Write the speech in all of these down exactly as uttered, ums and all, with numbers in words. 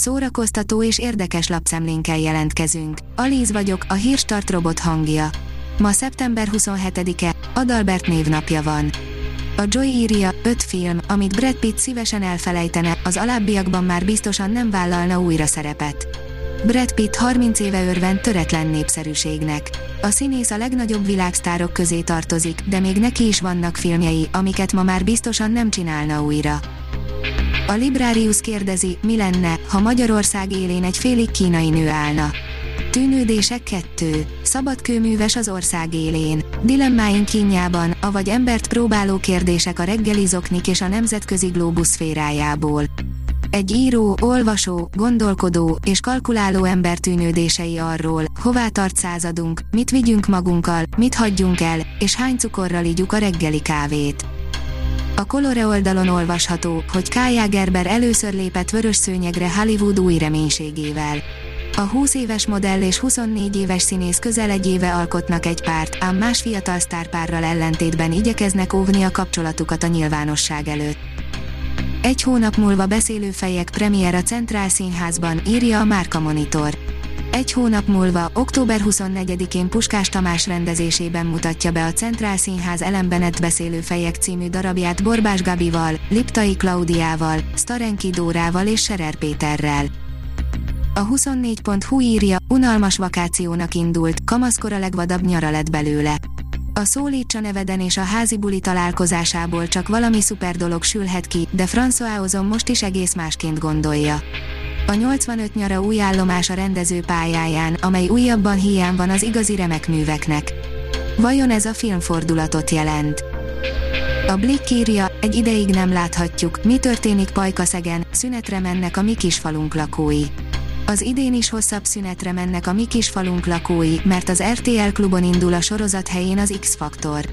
szórakoztató és érdekes lapszemlénkkel jelentkezünk. Alíz vagyok, a Hírstart robot hangja. Ma szeptember huszonhetedike, Adalbert névnapja van. A Joy írja, öt film, amit Brad Pitt szívesen elfelejtene, az alábbiakban már biztosan nem vállalna újra szerepet. Brad Pitt harminc éve örvend töretlen népszerűségnek. A színész a legnagyobb világsztárok közé tartozik, de még neki is vannak filmjei, amiket ma már biztosan nem csinálna újra. A Librarius kérdezi, mi lenne, ha Magyarország élén egy félig kínai nő állna. Tűnődések kettő. Szabadkőműves az ország élén. Dilemmáink kínjában, avagy embert próbáló kérdések a reggeli zoknik és a nemzetközi glóbusz szférájából. Egy író, olvasó, gondolkodó és kalkuláló ember tűnődései arról, hová tart századunk, mit vigyünk magunkkal, mit hagyjunk el, és hány cukorral igyuk a reggeli kávét. A Colore oldalon olvasható, hogy Kaja Gerber először lépett vörös szőnyegre Hollywood új reménységével. A húsz éves modell és huszonnégy éves színész közel egy éve alkotnak egy párt, ám más fiatal sztárpárral ellentétben igyekeznek óvni a kapcsolatukat a nyilvánosság előtt. Egy hónap múlva beszélő fejek premier a Centrál Színházban, írja a Márka Monitor. Egy hónap múlva, október huszonnegyedikén Puskás Tamás rendezésében mutatja be a Centrál Színház Ellen Bennett beszélő fejek című darabját Borbás Gabival, Liptai Klaudiával, Sztarenki Dórával és Serer Péterrel. A huszonnégy pont hu írja, unalmas vakációnak indult, kamaszkor a legvadabb nyara lett belőle. A Szólítsa neveden és a házi buli találkozásából csak valami szuper dolog sülhet ki, de François Ozon most is egész másként gondolja. A nyolcvanöt nyara új állomás a rendező pályáján, amely újabban hiány van az igazi remek műveknek. Vajon ez a filmfordulatot jelent? A Blick írja, egy ideig nem láthatjuk, mi történik Pajkaszegen, szünetre mennek a mi kisfalunk lakói. Az idén is hosszabb szünetre mennek a mi kisfalunk lakói, mert az er té el klubon indul a sorozat helyén az X-faktor.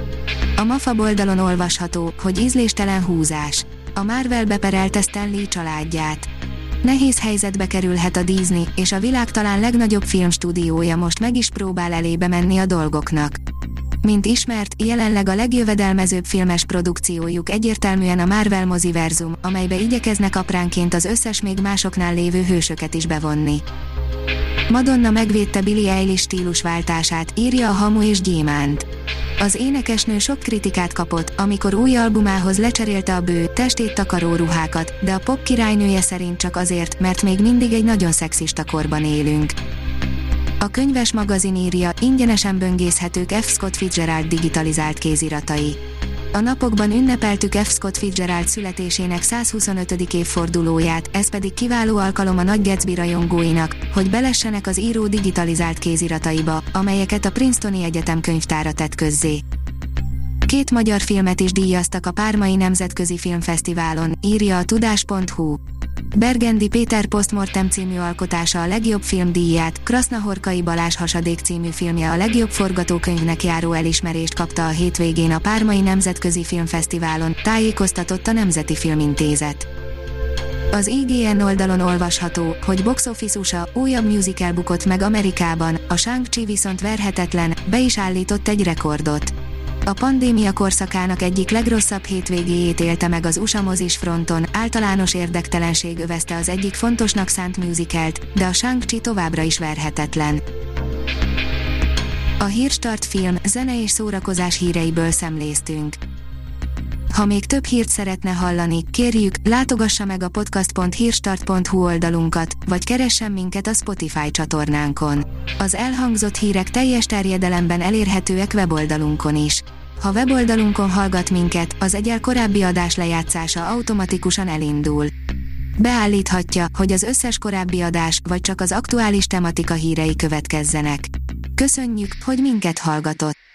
A Mafab oldalon olvasható, hogy ízléstelen húzás. A Marvel beperelte Stan Lee családját. Nehéz helyzetbe kerülhet a Disney, és a világ talán legnagyobb filmstúdiója most meg is próbál elébe menni a dolgoknak. Mint ismert, jelenleg a legjövedelmezőbb filmes produkciójuk egyértelműen a Marvel moziverzum, amelybe igyekeznek apránként az összes még másoknál lévő hősöket is bevonni. Madonna megvédte Billie Eilish stílusváltását, írja a Hamu és Gyémánt. Az énekesnő sok kritikát kapott, amikor új albumához lecserélte a bő, testét takaró ruhákat, de a pop királynője szerint csak azért, mert még mindig egy nagyon szexista korban élünk. A Könyves magazin írja, ingyenesen böngészhetők F. Scott Fitzgerald digitalizált kéziratai. A napokban ünnepeltük F. Scott Fitzgerald születésének százhuszonötödik évfordulóját, ez pedig kiváló alkalom a Nagy Gatsby rajongóinak, hogy belessenek az író digitalizált kézirataiba, amelyeket a Princetoni Egyetem könyvtára tett közzé. Két magyar filmet is díjaztak a Parmai Nemzetközi Filmfesztiválon, írja a tudás pont hu. Bergendi Péter Postmortem című alkotása a legjobb filmdíját, Krasznahorkai Balázs Hasadék című filmje a legjobb forgatókönyvnek járó elismerést kapta a hétvégén a Parmai Nemzetközi Filmfesztiválon, tájékoztatott a Nemzeti Filmintézet. Az i gé en oldalon olvasható, hogy box office u es á újabb musical bukott meg Amerikában, a Shang-Chi viszont verhetetlen, be is állított egy rekordot. A pandémia korszakának egyik legrosszabb hétvégéjét élte meg az u es á mozis fronton, általános érdektelenség övezte az egyik fontosnak szánt musicalt, de a Shang-Chi továbbra is verhetetlen. A Hírstart film, zene és szórakozás híreiből szemléztünk. Ha még több hírt szeretne hallani, kérjük, látogassa meg a podcast pont hírstart pont hu oldalunkat, vagy keressen minket a Spotify csatornánkon. Az elhangzott hírek teljes terjedelemben elérhetőek weboldalunkon is. Ha weboldalunkon hallgat minket, az egyel korábbi adás lejátszása automatikusan elindul. Beállíthatja, hogy az összes korábbi adás, vagy csak az aktuális tematika hírei következzenek. Köszönjük, hogy minket hallgatott!